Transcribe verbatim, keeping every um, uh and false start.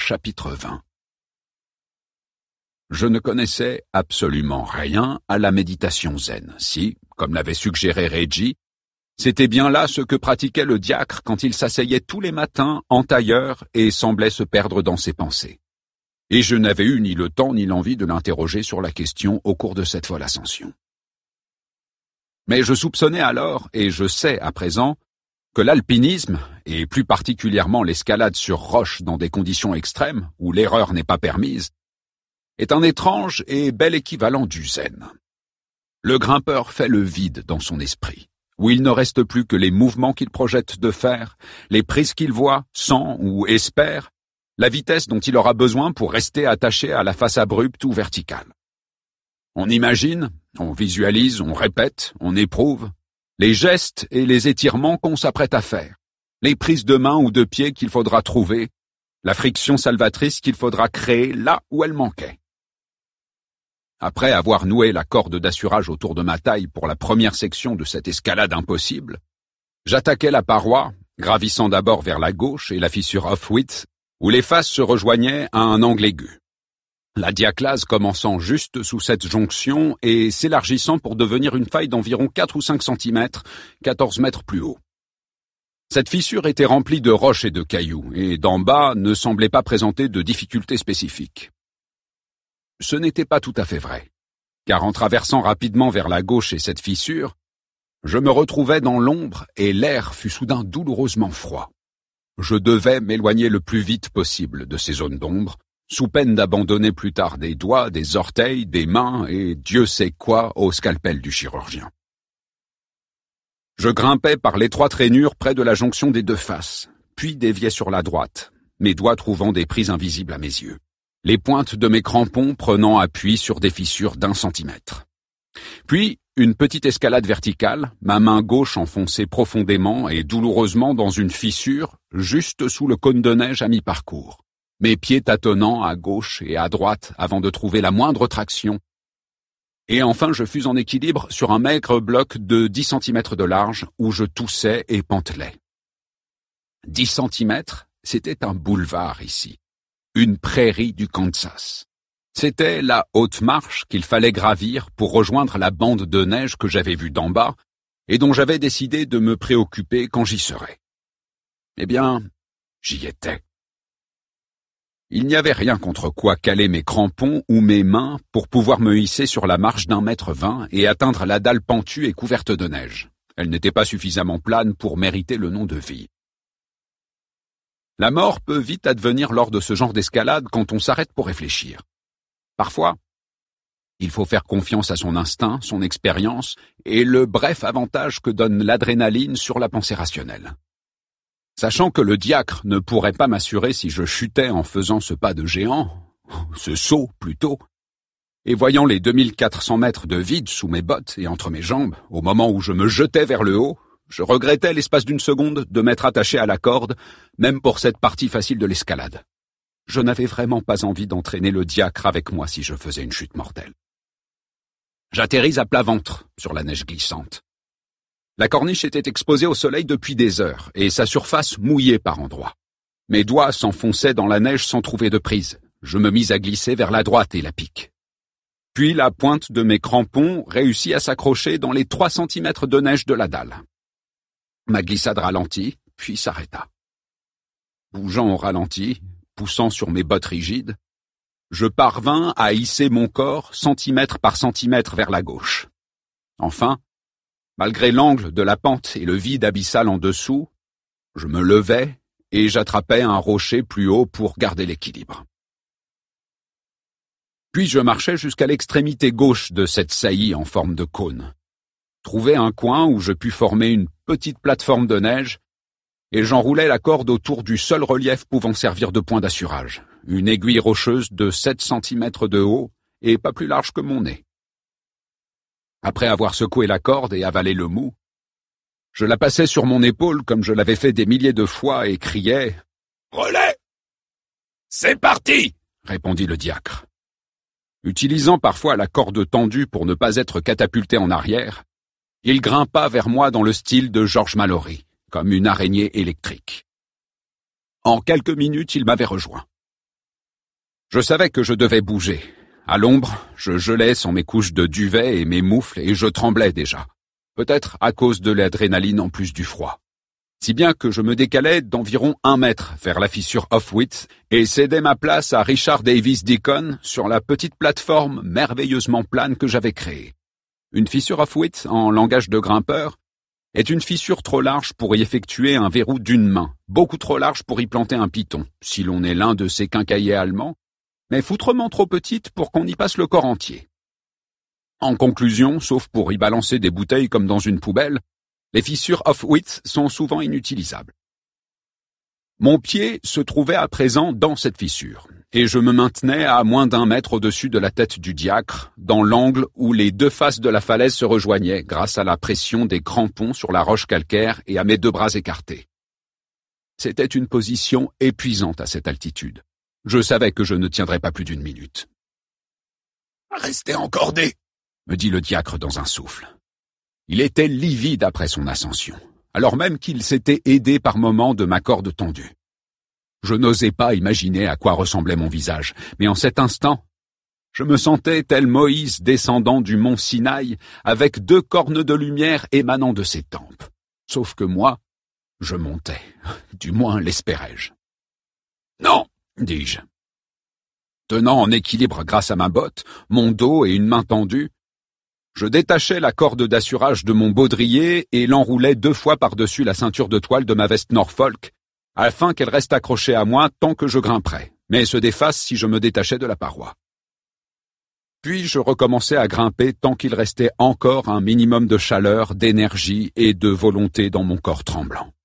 Chapitre vingt. Je ne connaissais absolument rien à la méditation zen, si, comme l'avait suggéré Reggie, c'était bien là ce que pratiquait le diacre quand il s'asseyait tous les matins en tailleur et semblait se perdre dans ses pensées. Et je n'avais eu ni le temps ni l'envie de l'interroger sur la question au cours de cette folle ascension. Mais je soupçonnais alors, et je sais à présent, que l'alpinisme, et plus particulièrement l'escalade sur roche dans des conditions extrêmes, où l'erreur n'est pas permise, est un étrange et bel équivalent du zen. Le grimpeur fait le vide dans son esprit, où il ne reste plus que les mouvements qu'il projette de faire, les prises qu'il voit, sent ou espère, la vitesse dont il aura besoin pour rester attaché à la face abrupte ou verticale. On imagine, on visualise, on répète, on éprouve, les gestes et les étirements qu'on s'apprête à faire, les prises de main ou de pied qu'il faudra trouver, la friction salvatrice qu'il faudra créer là où elle manquait. Après avoir noué la corde d'assurage autour de ma taille pour la première section de cette escalade impossible, j'attaquai la paroi, gravissant d'abord vers la gauche et la fissure off-width, où les faces se rejoignaient à un angle aigu. La diaclase commençant juste sous cette jonction et s'élargissant pour devenir une faille d'environ quatre ou cinq centimètres, quatorze mètres plus haut. Cette fissure était remplie de roches et de cailloux, et d'en bas ne semblait pas présenter de difficultés spécifiques. Ce n'était pas tout à fait vrai, car en traversant rapidement vers la gauche et cette fissure, je me retrouvais dans l'ombre et l'air fut soudain douloureusement froid. Je devais m'éloigner le plus vite possible de ces zones d'ombre, sous peine d'abandonner plus tard des doigts, des orteils, des mains et Dieu sait quoi au scalpel du chirurgien. Je grimpais par l'étroite rainure près de la jonction des deux faces, puis déviais sur la droite, mes doigts trouvant des prises invisibles à mes yeux, les pointes de mes crampons prenant appui sur des fissures d'un centimètre. Puis, une petite escalade verticale, ma main gauche enfoncée profondément et douloureusement dans une fissure juste sous le cône de neige à mi-parcours, mes pieds tâtonnant à gauche et à droite avant de trouver la moindre traction. Et enfin je fus en équilibre sur un maigre bloc de dix centimètres de large où je toussais et pantelais. Dix centimètres, c'était un boulevard ici, une prairie du Kansas. C'était la haute marche qu'il fallait gravir pour rejoindre la bande de neige que j'avais vue d'en bas et dont j'avais décidé de me préoccuper quand j'y serais. Eh bien, j'y étais. Il n'y avait rien contre quoi caler mes crampons ou mes mains pour pouvoir me hisser sur la marche d'un mètre vingt et atteindre la dalle pentue et couverte de neige. Elle n'était pas suffisamment plane pour mériter le nom de vie. La mort peut vite advenir lors de ce genre d'escalade quand on s'arrête pour réfléchir. Parfois, il faut faire confiance à son instinct, son expérience et le bref avantage que donne l'adrénaline sur la pensée rationnelle. Sachant que le diacre ne pourrait pas m'assurer si je chutais en faisant ce pas de géant, ce saut plutôt, et voyant les deux mille quatre cents mètres de vide sous mes bottes et entre mes jambes, au moment où je me jetais vers le haut, je regrettais l'espace d'une seconde de m'être attaché à la corde, même pour cette partie facile de l'escalade. Je n'avais vraiment pas envie d'entraîner le diacre avec moi si je faisais une chute mortelle. J'atterris à plat ventre sur la neige glissante. La corniche était exposée au soleil depuis des heures, et sa surface mouillée par endroits. Mes doigts s'enfonçaient dans la neige sans trouver de prise. Je me mis à glisser vers la droite et la pique. Puis la pointe de mes crampons réussit à s'accrocher dans les trois centimètres de neige de la dalle. Ma glissade ralentit, puis s'arrêta. Bougeant au ralenti, poussant sur mes bottes rigides, je parvins à hisser mon corps centimètre par centimètre vers la gauche. Enfin, malgré l'angle de la pente et le vide abyssal en dessous, je me levai et j'attrapais un rocher plus haut pour garder l'équilibre. Puis je marchai jusqu'à l'extrémité gauche de cette saillie en forme de cône, trouvai un coin où je pus former une petite plateforme de neige et j'enroulai la corde autour du seul relief pouvant servir de point d'assurage, une aiguille rocheuse de sept centimètres de haut et pas plus large que mon nez. Après avoir secoué la corde et avalé le mou, je la passai sur mon épaule comme je l'avais fait des milliers de fois et criai « Relais !»« C'est parti !» répondit le diacre. Utilisant parfois la corde tendue pour ne pas être catapulté en arrière, il grimpa vers moi dans le style de George Mallory, comme une araignée électrique. En quelques minutes, il m'avait rejoint. Je savais que je devais bouger. À l'ombre, je gelais sans mes couches de duvet et mes moufles et je tremblais déjà. Peut-être à cause de l'adrénaline en plus du froid. Si bien que je me décalais d'environ un mètre vers la fissure Off-Wit et cédais ma place à Richard Davis Deacon sur la petite plateforme merveilleusement plane que j'avais créée. Une fissure Off-Wit, en langage de grimpeur, est une fissure trop large pour y effectuer un verrou d'une main, beaucoup trop large pour y planter un piton, si l'on est l'un de ces quincailliers allemands, mais foutrement trop petite pour qu'on y passe le corps entier. En conclusion, sauf pour y balancer des bouteilles comme dans une poubelle, les fissures Off-Wit sont souvent inutilisables. Mon pied se trouvait à présent dans cette fissure, et je me maintenais à moins d'un mètre au-dessus de la tête du diacre, dans l'angle où les deux faces de la falaise se rejoignaient grâce à la pression des crampons sur la roche calcaire et à mes deux bras écartés. C'était une position épuisante à cette altitude. Je savais que je ne tiendrais pas plus d'une minute. « Restez encordé !» me dit le diacre dans un souffle. Il était livide après son ascension, alors même qu'il s'était aidé par moments de ma corde tendue. Je n'osais pas imaginer à quoi ressemblait mon visage, mais en cet instant, je me sentais tel Moïse descendant du mont Sinaï avec deux cornes de lumière émanant de ses tempes. Sauf que moi, je montais, du moins l'espérais-je. « Non !» dis-je. Tenant en équilibre grâce à ma botte, mon dos et une main tendue, je détachai la corde d'assurage de mon baudrier et l'enroulai deux fois par-dessus la ceinture de toile de ma veste Norfolk, afin qu'elle reste accrochée à moi tant que je grimperais, mais se défasse si je me détachais de la paroi. Puis je recommençai à grimper tant qu'il restait encore un minimum de chaleur, d'énergie et de volonté dans mon corps tremblant.